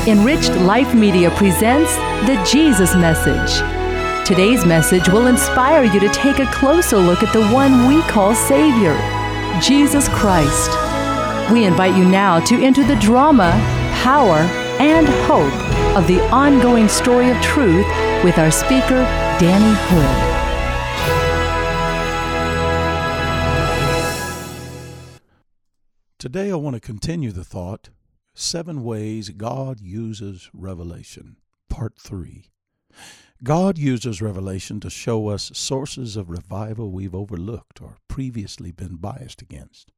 Enriched Life Media presents the Jesus Message. Today's message will inspire you to take a closer look at the one we call Savior, Jesus Christ. We invite you now to enter the drama, power, and hope of the ongoing story of truth with our speaker, Danny Hood. Today I want to continue the thought, 7 Ways God Uses Revelation, Part 3. God uses revelation to show us sources of revival we've overlooked or previously been biased against.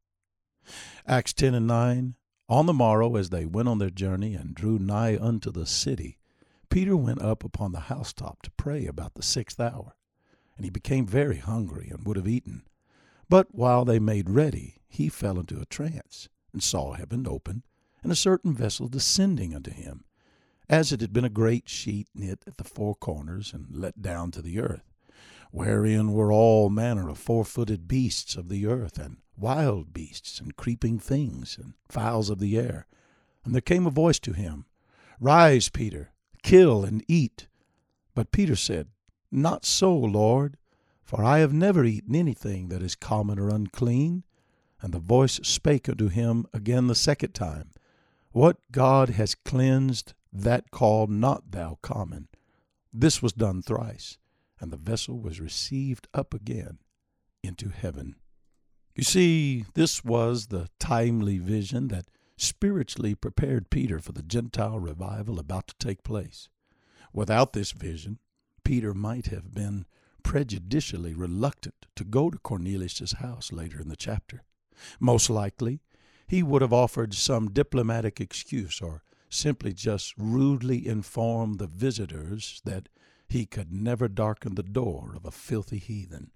Acts 10 and 9, On the morrow, as they went on their journey and drew nigh unto the city, Peter went up upon the housetop to pray about the 6th hour. And he became very hungry and would have eaten. But while they made ready, he fell into a trance, and saw heaven opened, and a certain vessel descending unto him, as it had been a great sheet knit at the 4 corners, and let down to the earth, wherein were all manner of 4-footed beasts of the earth, and wild beasts, and creeping things, and fowls of the air. And there came a voice to him, Rise, Peter, kill and eat. But Peter said, Not so, Lord, for I have never eaten anything that is common or unclean. And the voice spake unto him again the 2nd time, What God has cleansed, that call not thou common. This was done thrice, and the vessel was received up again into heaven. You see, this was the timely vision that spiritually prepared Peter for the Gentile revival about to take place. Without this vision, Peter might have been prejudicially reluctant to go to Cornelius' house later in the chapter. Most likely, he would have offered some diplomatic excuse or simply just rudely informed the visitors that he could never darken the door of a filthy heathen.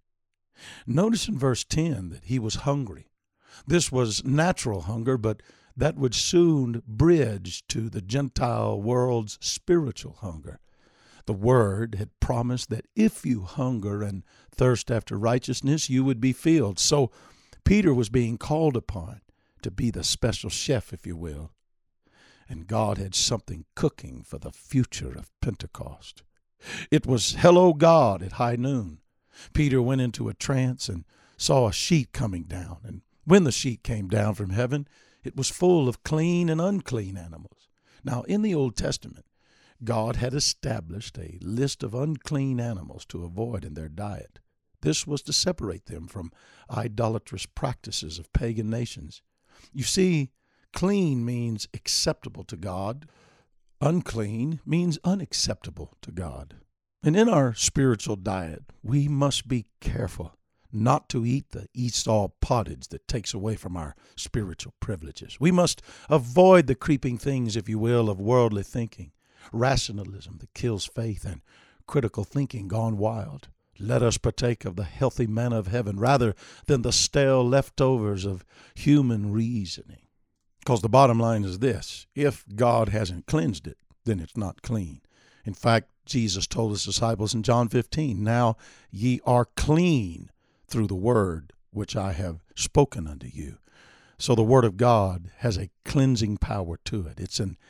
Notice in verse 10 that he was hungry. This was natural hunger, but that would soon bridge to the Gentile world's spiritual hunger. The Word had promised that if you hunger and thirst after righteousness, you would be filled. So Peter was being called upon to be the special chef, if you will. And God had something cooking for the future of Pentecost. It was Hello God at high noon. Peter went into a trance and saw a sheet coming down. And when the sheet came down from heaven, it was full of clean and unclean animals. Now, in the Old Testament, God had established a list of unclean animals to avoid in their diet. This was to separate them from idolatrous practices of pagan nations. You see, clean means acceptable to God. Unclean means unacceptable to God. And in our spiritual diet, we must be careful not to eat the Esau pottage that takes away from our spiritual privileges. We must avoid the creeping things, if you will, of worldly thinking, rationalism that kills faith, and critical thinking gone wild. Let us partake of the healthy manna of heaven rather than the stale leftovers of human reasoning. Because the bottom line is this: if God hasn't cleansed it, then it's not clean. In fact, Jesus told his disciples in John 15, Now ye are clean through the word which I have spoken unto you. So the word of God has a cleansing power to it. It's an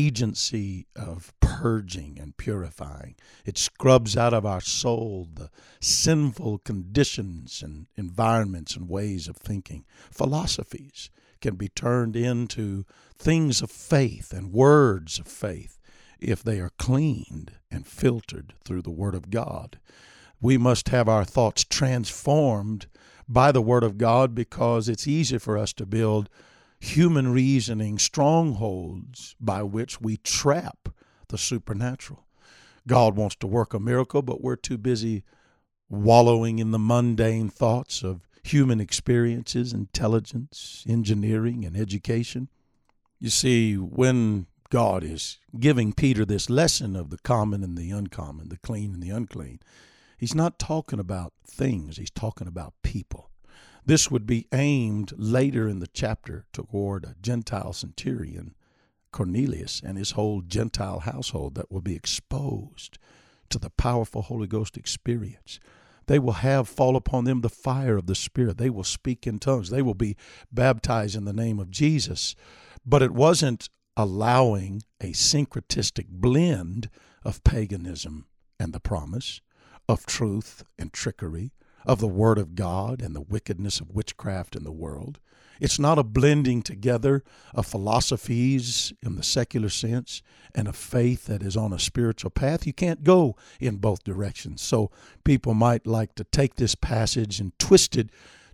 agency of purging and purifying. It scrubs out of our soul the sinful conditions and environments and ways of thinking. Philosophies can be turned into things of faith and words of faith if they are cleaned and filtered through the Word of God. We must have our thoughts transformed by the Word of God because it's easy for us to build human reasoning strongholds by which we trap the supernatural. God wants to work a miracle, but we're too busy wallowing in the mundane thoughts of human experiences, intelligence, engineering, and education. You see, when God is giving Peter this lesson of the common and the uncommon, the clean and the unclean, he's not talking about things, he's talking about people. This would be aimed later in the chapter toward a Gentile centurion, Cornelius, and his whole Gentile household that will be exposed to the powerful Holy Ghost experience. They will have fall upon them the fire of the Spirit. They will speak in tongues. They will be baptized in the name of Jesus. But it wasn't allowing a syncretistic blend of paganism and the promise, of truth and trickery, of the Word of God and the wickedness of witchcraft in the world. It's not a blending together of philosophies in the secular sense and a faith that is on a spiritual path. You can't go in both directions. So people might like to take this passage and twist it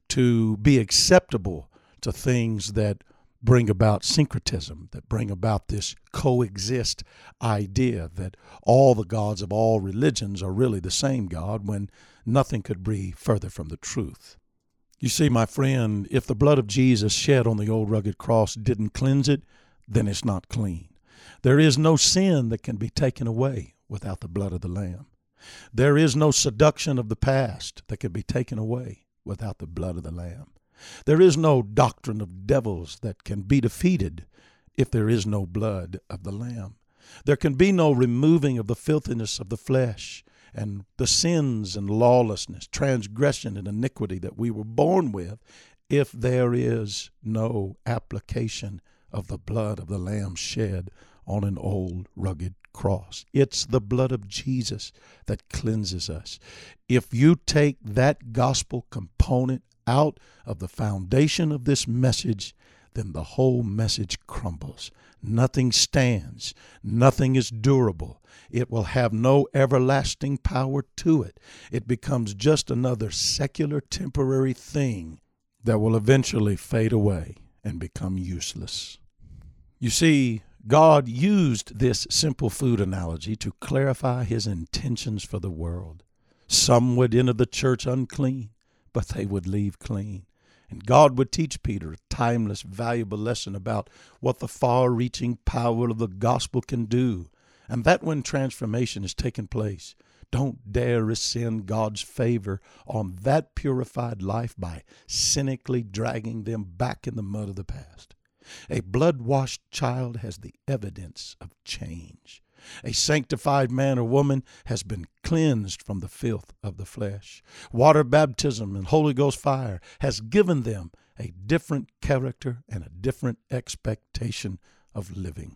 to be acceptable to things that bring about syncretism, that bring about this coexist idea that all the gods of all religions are really the same God, when nothing could be further from the truth. You see, my friend, if the blood of Jesus shed on the old rugged cross didn't cleanse it, then it's not clean. There is no sin that can be taken away without the blood of the Lamb. There is no seduction of the past that can be taken away without the blood of the Lamb. There is no doctrine of devils that can be defeated if there is no blood of the Lamb. There can be no removing of the filthiness of the flesh and the sins and lawlessness, transgression and iniquity that we were born with if there is no application of the blood of the Lamb shed on an old rugged cross. It's the blood of Jesus that cleanses us. If you take that gospel component out of the foundation of this message, then the whole message crumbles. Nothing stands. Nothing is durable. It will have no everlasting power to it. It becomes just another secular, temporary thing that will eventually fade away and become useless. You see, God used this simple food analogy to clarify his intentions for the world. Some would enter the church unclean, but they would leave clean. And God would teach Peter a timeless, valuable lesson about what the far-reaching power of the gospel can do. And that when transformation has taken place, don't dare rescind God's favor on that purified life by cynically dragging them back in the mud of the past. A blood-washed child has the evidence of change. A sanctified man or woman has been cleansed from the filth of the flesh. Water baptism and Holy Ghost fire has given them a different character and a different expectation of living.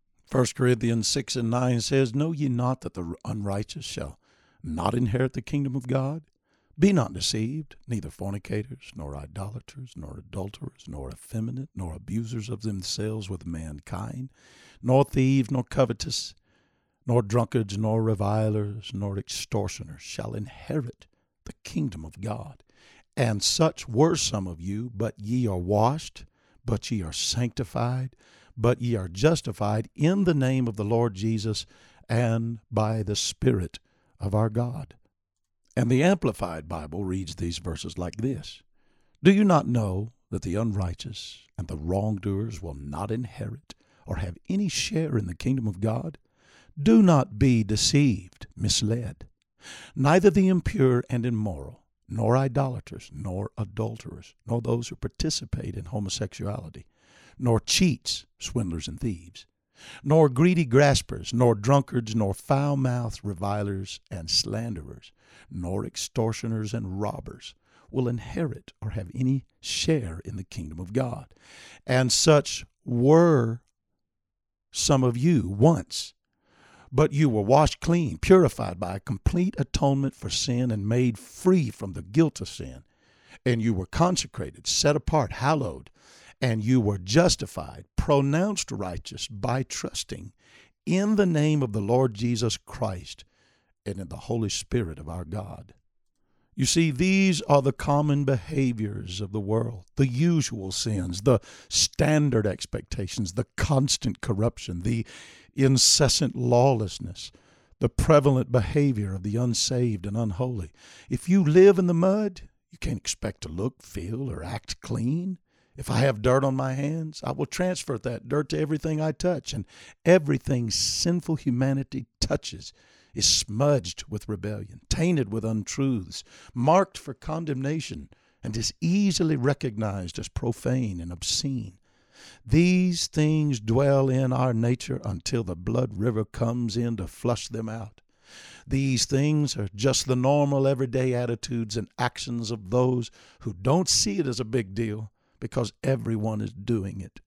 1 Corinthians 6:9 says, "Know ye not that the unrighteous shall not inherit the kingdom of God? Be not deceived, neither fornicators, nor idolaters, nor adulterers, nor effeminate, nor abusers of themselves with mankind, nor thieves, nor covetous, nor drunkards, nor revilers, nor extortioners shall inherit the kingdom of God. And such were some of you, but ye are washed, but ye are sanctified, but ye are justified in the name of the Lord Jesus and by the Spirit of our God." And the Amplified Bible reads these verses like this: "Do you not know that the unrighteous and the wrongdoers will not inherit or have any share in the kingdom of God? Do not be deceived, misled. Neither the impure and immoral, nor idolaters, nor adulterers, nor those who participate in homosexuality, nor cheats, swindlers and thieves, nor greedy graspers, nor drunkards, nor foul-mouthed revilers and slanderers, nor extortioners and robbers will inherit or have any share in the kingdom of God. And such were some of you once. But you were washed clean, purified by a complete atonement for sin, and made free from the guilt of sin. And you were consecrated, set apart, hallowed, and you were justified, pronounced righteous by trusting in the name of the Lord Jesus Christ and in the Holy Spirit of our God." You see, these are the common behaviors of the world, the usual sins, the standard expectations, the constant corruption, the incessant lawlessness, the prevalent behavior of the unsaved and unholy. If you live in the mud, you can't expect to look, feel, or act clean. If I have dirt on my hands, I will transfer that dirt to everything I touch, and everything sinful humanity touches is smudged with rebellion, tainted with untruths, marked for condemnation, and is easily recognized as profane and obscene. These things dwell in our nature until the blood river comes in to flush them out. These things are just the normal everyday attitudes and actions of those who don't see it as a big deal because everyone is doing it.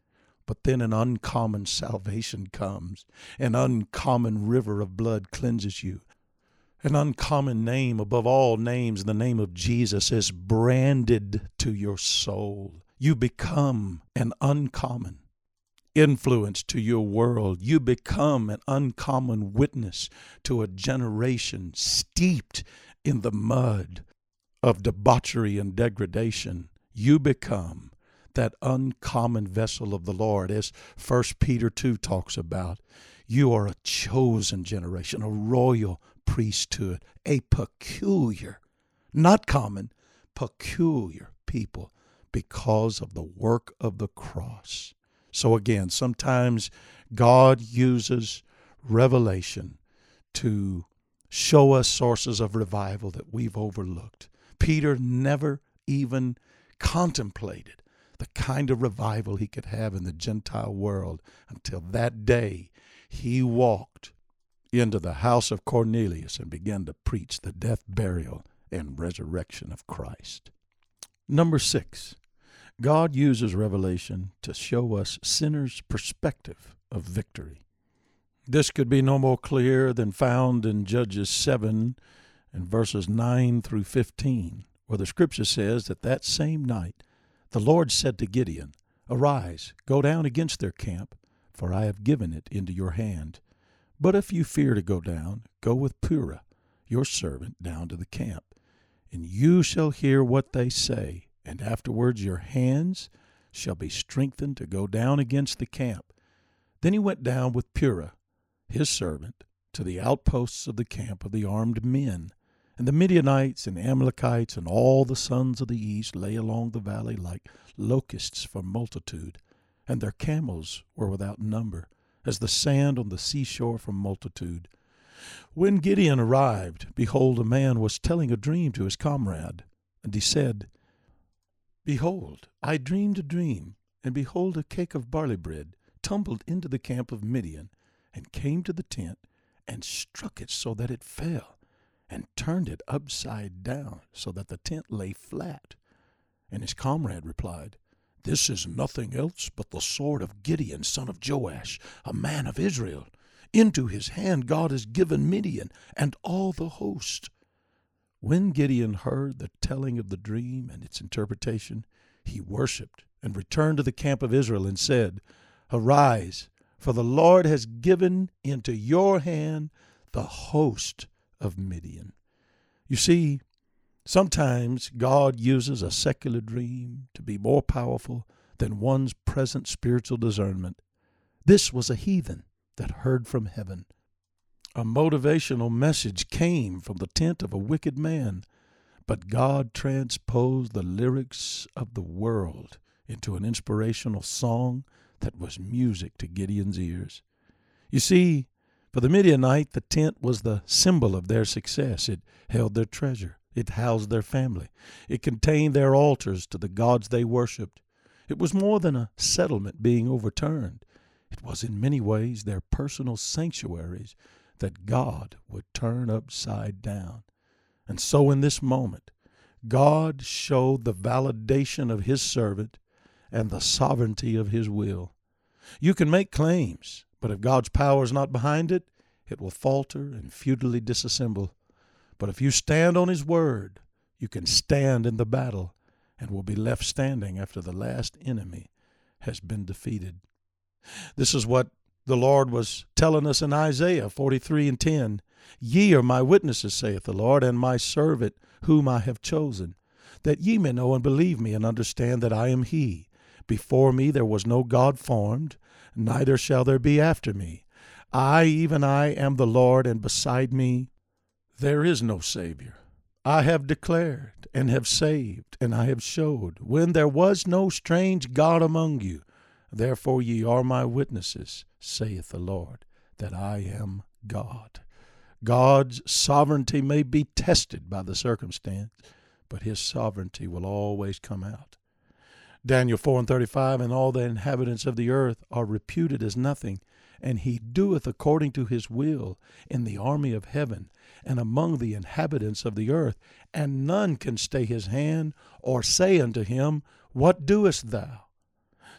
But then an uncommon salvation comes. An uncommon river of blood cleanses you. An uncommon name above all names, the name of Jesus, is branded to your soul. You become an uncommon influence to your world. You become an uncommon witness to a generation steeped in the mud of debauchery and degradation. You become that uncommon vessel of the Lord, as 1 Peter 2 talks about. You are a chosen generation, a royal priesthood, a peculiar, not common, peculiar people because of the work of the cross. So again, sometimes God uses revelation to show us sources of revival that we've overlooked. Peter never even contemplated the kind of revival he could have in the Gentile world until that day he walked into the house of Cornelius and began to preach the death, burial, and resurrection of Christ. Number 6, God uses revelation to show us sinners' perspective of victory. This could be no more clear than found in Judges 7 and verses 9 through 15, where the scripture says that same night the Lord said to Gideon, "Arise, go down against their camp, for I have given it into your hand. But if you fear to go down, go with Purah, your servant, down to the camp, and you shall hear what they say, and afterwards your hands shall be strengthened to go down against the camp." Then he went down with Purah, his servant, to the outposts of the camp of the armed men. And the Midianites and Amalekites and all the sons of the east lay along the valley like locusts for multitude, and their camels were without number, as the sand on the seashore for multitude. When Gideon arrived, behold, a man was telling a dream to his comrade. And he said, "Behold, I dreamed a dream, and behold, a cake of barley bread tumbled into the camp of Midian, and came to the tent, and struck it so that it fell, and turned it upside down, so that the tent lay flat." And his comrade replied, "This is nothing else but the sword of Gideon, son of Joash, a man of Israel. Into his hand God has given Midian and all the host." When Gideon heard the telling of the dream and its interpretation, he worshipped and returned to the camp of Israel and said, "Arise, for the Lord has given into your hand the host of Midian." You see, sometimes God uses a secular dream to be more powerful than one's present spiritual discernment. This was a heathen that heard from heaven. A motivational message came from the tent of a wicked man, but God transposed the lyrics of the world into an inspirational song that was music to Gideon's ears. You see, for the Midianite, the tent was the symbol of their success. It held their treasure. It housed their family. It contained their altars to the gods they worshipped. It was more than a settlement being overturned. It was in many ways their personal sanctuaries that God would turn upside down. And so in this moment, God showed the validation of his servant and the sovereignty of his will. You can make claims, but if God's power is not behind it, it will falter and futilely disassemble. But if you stand on his word, you can stand in the battle and will be left standing after the last enemy has been defeated. This is what the Lord was telling us in Isaiah 43:10. "Ye are my witnesses, saith the Lord, and my servant whom I have chosen, that ye may know and believe me, and understand that I am he. Before me there was no God formed, neither shall there be after me. I, even I, am the Lord, and beside me there is no Savior. I have declared, and have saved, and I have showed, when there was no strange God among you. Therefore ye are my witnesses, saith the Lord, that I am God." God's sovereignty may be tested by the circumstance, but his sovereignty will always come out. Daniel 4:35, "And all the inhabitants of the earth are reputed as nothing, and he doeth according to his will in the army of heaven and among the inhabitants of the earth, and none can stay his hand or say unto him, What doest thou?"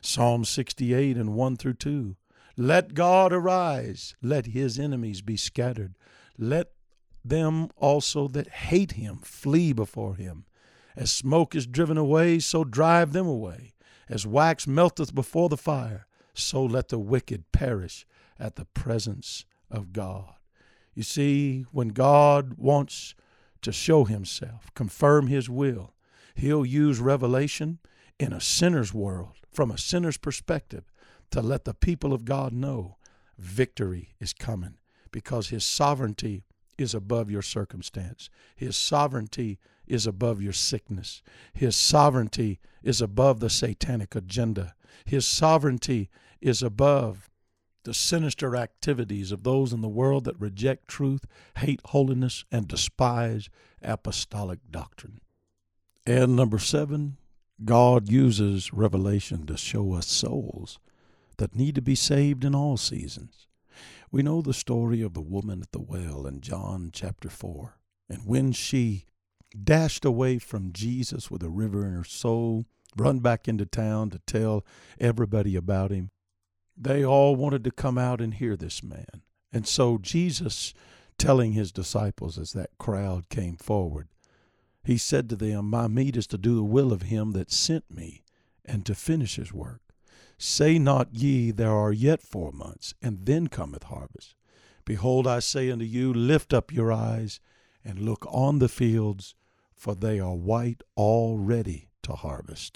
Psalm 68 and 1 through 2. Let God arise, let his enemies be scattered. Let them also that hate him flee before him. As smoke is driven away, so drive them away. As wax melteth before the fire, so let the wicked perish at the presence of God. You see, when God wants to show himself, confirm his will, he'll use revelation in a sinner's world, from a sinner's perspective, to let the people of God know victory is coming, because his sovereignty is above your circumstance. His sovereignty is above your sickness. His sovereignty is above the satanic agenda. His sovereignty is above the sinister activities of those in the world that reject truth, hate holiness, and despise apostolic doctrine. And number 7, God uses revelation to show us souls that need to be saved in all seasons. We know the story of the woman at the well in John chapter 4. And when she dashed away from Jesus with a river in her soul, run back into town to tell everybody about him, they all wanted to come out and hear this man. And so Jesus, telling his disciples as that crowd came forward, he said to them, my meat is to do the will of him that sent me, and to finish his work. Say not ye, there are yet 4 months, and then cometh harvest. Behold, I say unto you, lift up your eyes, and look on the fields, for they are white already to harvest.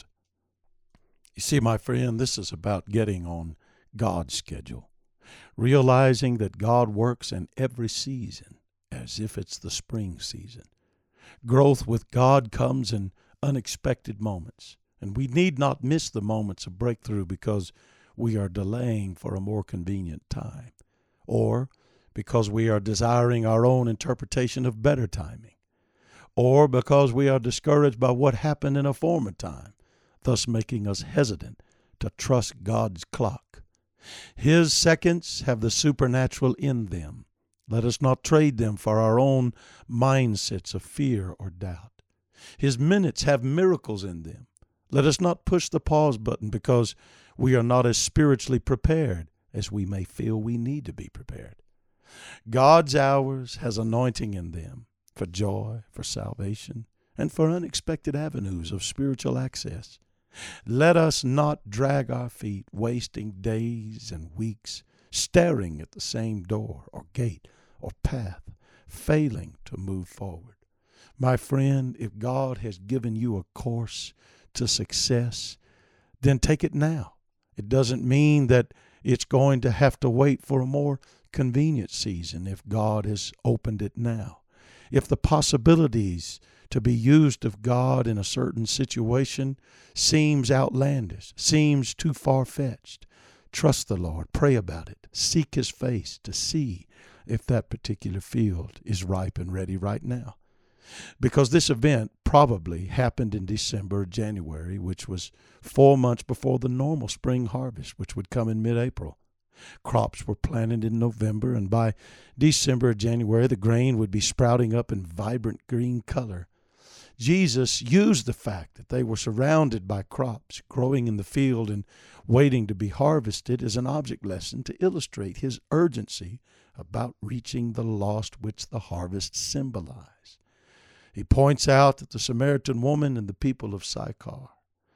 You see, my friend, this is about getting on God's schedule, realizing that God works in every season as if it's the spring season. Growth with God comes in unexpected moments, and we need not miss the moments of breakthrough because we are delaying for a more convenient time, or because we are desiring our own interpretation of better timing, or because we are discouraged by what happened in a former time, thus making us hesitant to trust God's clock. His seconds have the supernatural in them. Let us not trade them for our own mindsets of fear or doubt. His minutes have miracles in them. Let us not push the pause button because we are not as spiritually prepared as we may feel we need to be prepared. God's hours has anointing in them for joy, for salvation, and for unexpected avenues of spiritual access. Let us not drag our feet, wasting days and weeks staring at the same door or gate or path, failing to move forward. My friend, if God has given you a course to success, then take it now. It doesn't mean that it's going to have to wait for a more convenient season if God has opened it now. If the possibilities to be used of God in a certain situation seems outlandish, seems too far-fetched, trust the Lord, pray about it, seek his face to see if that particular field is ripe and ready right now. Because this event probably happened in December or January, which was 4 months before the normal spring harvest, which would come in mid-April. Crops were planted in November, and by December or January, the grain would be sprouting up in vibrant green color. Jesus used the fact that they were surrounded by crops growing in the field and waiting to be harvested as an object lesson to illustrate his urgency about reaching the lost which the harvest symbolized. He points out that the Samaritan woman and the people of Sychar,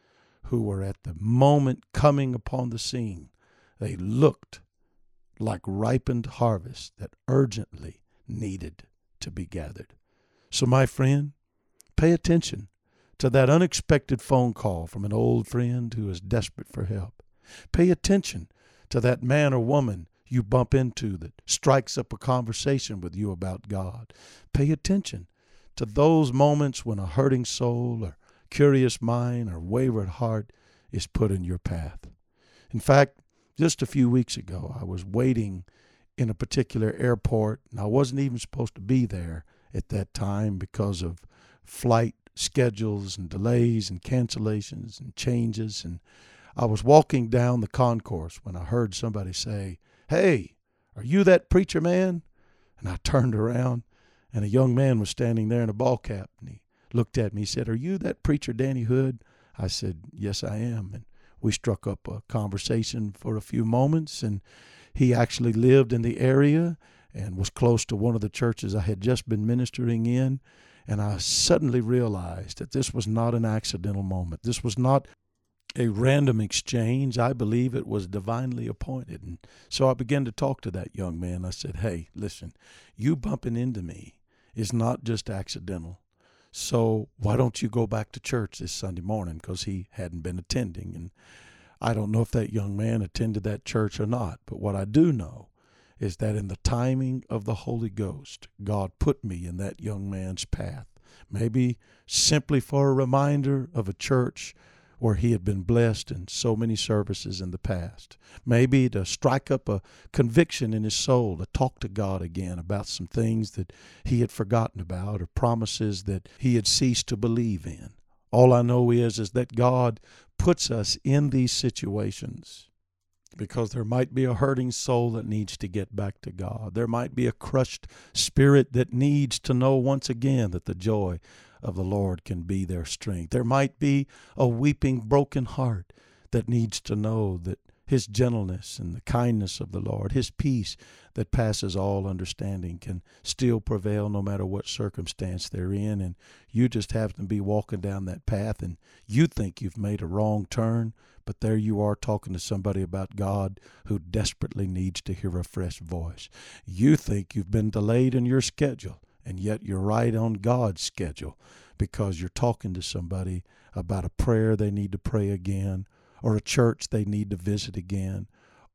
who were at the moment coming upon the scene, they looked like ripened harvest that urgently needed to be gathered. So, my friend, pay attention to that unexpected phone call from an old friend who is desperate for help. Pay attention to that man or woman you bump into that strikes up a conversation with you about God. Pay attention to those moments when a hurting soul or curious mind or wayward heart is put in your path. In fact, just a few weeks ago, I was waiting in a particular airport, and I wasn't even supposed to be there at that time because of flight schedules and delays and cancellations and changes. And I was walking down the concourse when I heard somebody say, "Hey, are you that preacher man?" And I turned around, and a young man was standing there in a ball cap, and he looked at me. He said, "Are you that preacher Danny Hood?" I said, "Yes, I am." And we struck up a conversation for a few moments, and he actually lived in the area and was close to one of the churches I had just been ministering in. And I suddenly realized that this was not an accidental moment. This was not a random exchange. I believe it was divinely appointed. And so I began to talk to that young man. I said, hey, listen, you bumping into me is not just accidental. So why don't you go back to church this Sunday morning? Because he hadn't been attending. And I don't know if that young man attended that church or not. But what I do know is that in the timing of the Holy Ghost, God put me in that young man's path. Maybe simply for a reminder of a church where he had been blessed in so many services in the past. Maybe to strike up a conviction in his soul, to talk to God again about some things that he had forgotten about or promises that he had ceased to believe in. All I know is that God puts us in these situations because there might be a hurting soul that needs to get back to God. There might be a crushed spirit that needs to know once again that the joy of the Lord can be their strength. There might be a weeping, broken heart that needs to know that His gentleness and the kindness of the Lord, His peace that passes all understanding can still prevail no matter what circumstance they're in. And you just happen to be walking down that path and you think you've made a wrong turn, but there you are talking to somebody about God who desperately needs to hear a fresh voice. You think you've been delayed in your schedule, and yet you're right on God's schedule because you're talking to somebody about a prayer they need to pray again, or a church they need to visit again,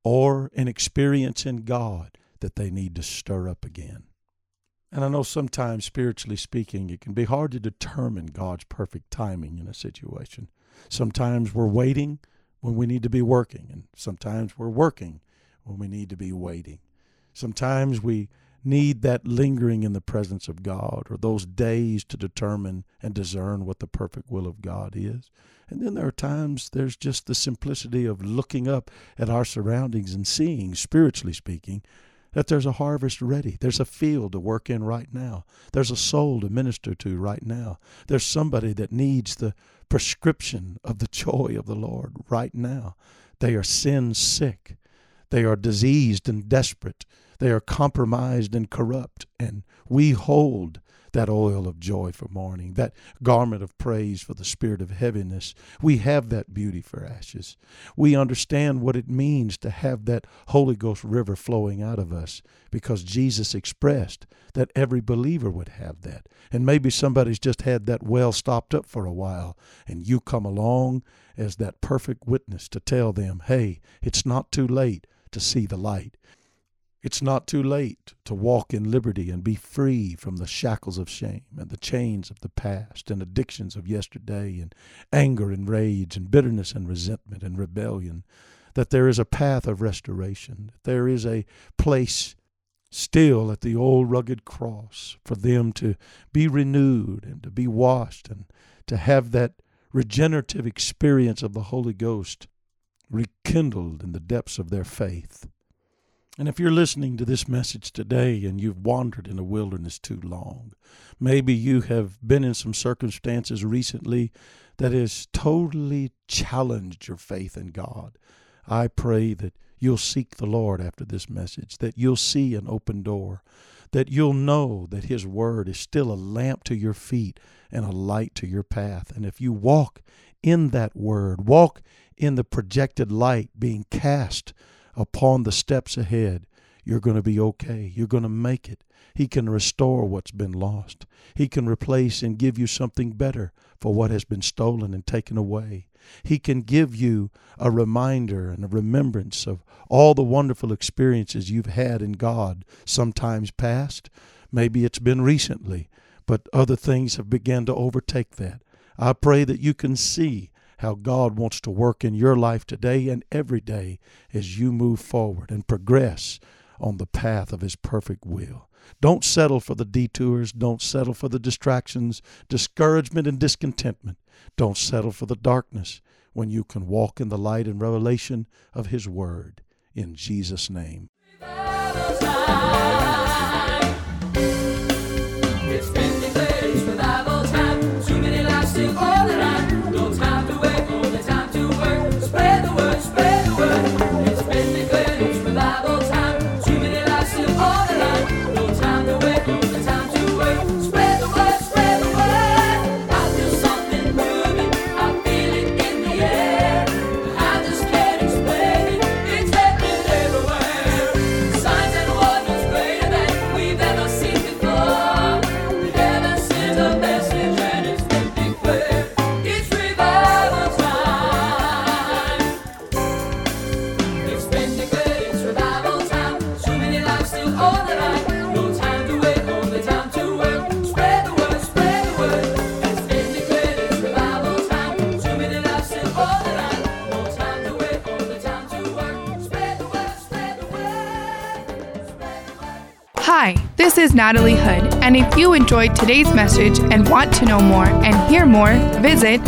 or an experience in God that they need to stir up again. And I know sometimes, spiritually speaking, it can be hard to determine God's perfect timing in a situation. Sometimes we're waiting when we need to be working, and sometimes we're working when we need to be waiting. Sometimes we need that lingering in the presence of God, or those days to determine and discern what the perfect will of God is. And then there are times there's just the simplicity of looking up at our surroundings and seeing, spiritually speaking, that there's a harvest ready. There's a field to work in right now. There's a soul to minister to right now. There's somebody that needs the prescription of the joy of the Lord right now. They are sin sick. They are diseased and desperate. They are compromised and corrupt, and we hold that oil of joy for mourning, that garment of praise for the spirit of heaviness. We have that beauty for ashes. We understand what it means to have that Holy Ghost river flowing out of us because Jesus expressed that every believer would have that. And maybe somebody's just had that well stopped up for a while, and you come along as that perfect witness to tell them, hey, it's not too late to see the light. It's not too late to walk in liberty and be free from the shackles of shame and the chains of the past and addictions of yesterday and anger and rage and bitterness and resentment and rebellion, that there is a path of restoration, that there is a place still at the old rugged cross for them to be renewed and to be washed and to have that regenerative experience of the Holy Ghost rekindled in the depths of their faith. And if you're listening to this message today and you've wandered in the wilderness too long, maybe you have been in some circumstances recently that has totally challenged your faith in God, I pray that you'll seek the Lord after this message, that you'll see an open door, that you'll know that His Word is still a lamp to your feet and a light to your path. And if you walk in that Word, walk in the projected light being cast upon the steps ahead, you're going to be okay. You're going to make it. He can restore what's been lost. He can replace and give you something better for what has been stolen and taken away. He can give you a reminder and a remembrance of all the wonderful experiences you've had in God, sometimes past. Maybe it's been recently, but other things have begun to overtake that. I pray that you can see how God wants to work in your life today and every day as you move forward and progress on the path of His perfect will. Don't settle for the detours. Don't settle for the distractions, discouragement, and discontentment. Don't settle for the darkness when you can walk in the light and revelation of His Word. In Jesus' name. It's been declared it's revival time. Too many lives sing all around. No time to wait, only time to work. Spread the Hi, this is Natalie Hood, and if you enjoyed today's message and want to know more and hear more, visit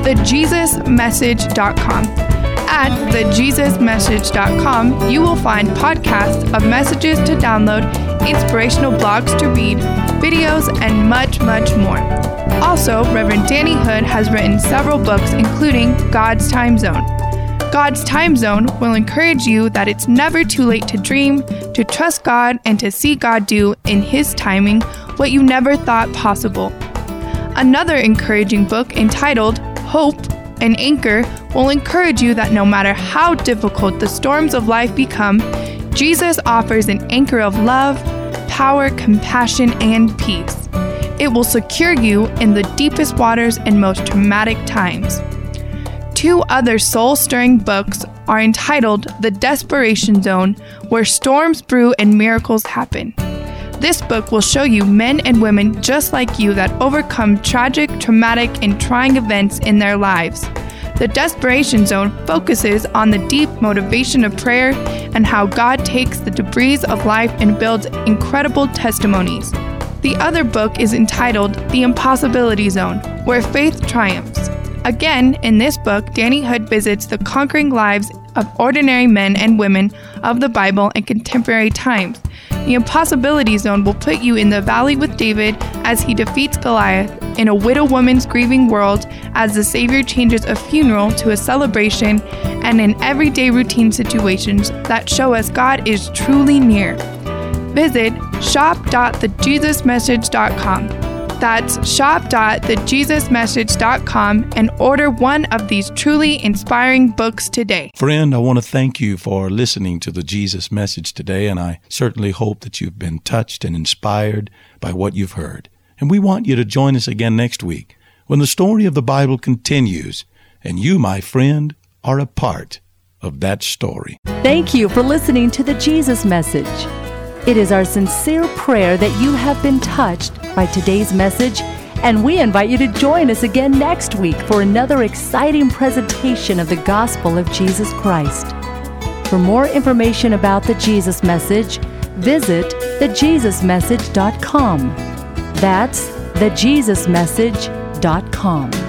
thejesusmessage.com. At thejesusmessage.com, you will find podcasts of messages to download, inspirational blogs to read, videos, and much, much more. Also, Reverend Danny Hood has written several books, including God's Time Zone. God's Time Zone will encourage you that it's never too late to dream, to trust God, and to see God do in His timing what you never thought possible. Another encouraging book entitled Hope, an Anchor will encourage you that no matter how difficult the storms of life become, Jesus offers an anchor of love, power, compassion, and peace. It will secure you in the deepest waters and most traumatic times. Two other soul-stirring books are entitled The Desperation Zone, where storms brew and miracles happen. This book will show you men and women just like you that overcome tragic, traumatic, and trying events in their lives. The Desperation Zone focuses on the deep motivation of prayer and how God takes the debris of life and builds incredible testimonies. The other book is entitled The Impossibility Zone, where faith triumphs. Again, in this book, Danny Hood visits the conquering lives of ordinary men and women of the Bible in contemporary times. The Impossibility Zone will put you in the valley with David as he defeats Goliath, in a widow woman's grieving world as the Savior changes a funeral to a celebration, and in everyday routine situations that show us God is truly near. Visit shop.thejesusmessage.com. That's shop.thejesusmessage.com and order one of these truly inspiring books today. Friend, I want to thank you for listening to the Jesus Message today, and I certainly hope that you've been touched and inspired by what you've heard. And we want you to join us again next week when the story of the Bible continues, and you, my friend, are a part of that story. Thank you for listening to the Jesus Message. It is our sincere prayer that you have been touched by today's message, and we invite you to join us again next week for another exciting presentation of the gospel of Jesus Christ. For more information about the Jesus Message, visit thejesusmessage.com. That's thejesusmessage.com.